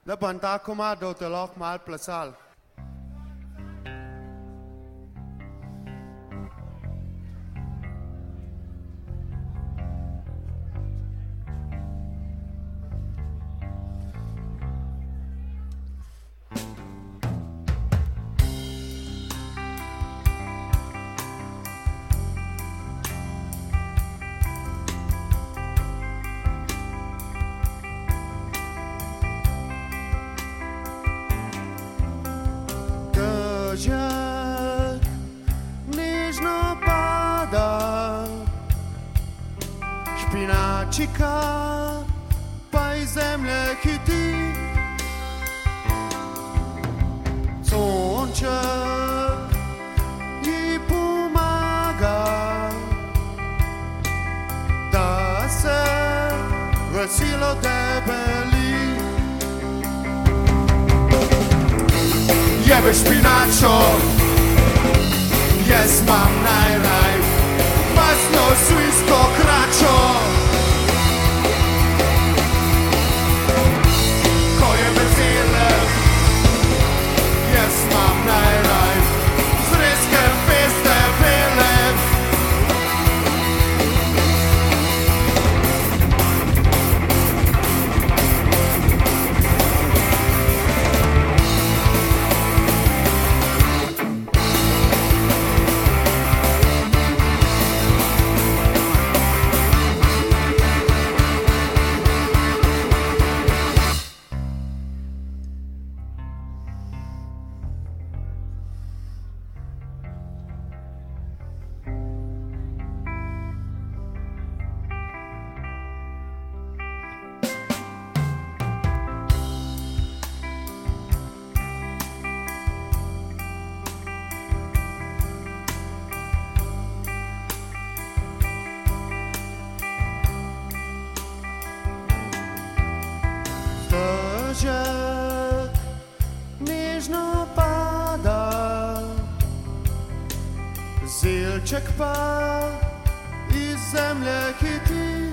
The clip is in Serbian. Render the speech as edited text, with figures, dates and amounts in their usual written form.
Da ban ta komado te lahko malo plesali. Dežek nižno pada, špinačika pa iz zemlje hiti. Sonček ji pomaga, da se veselo debeli. Jebe špinačo, jaz imam najraj masno svojsko kračo. Ko je vesele, jaz imam najraj zrezke peste bele. Dežek nežno pada, zelček pa iz zemlje hiti.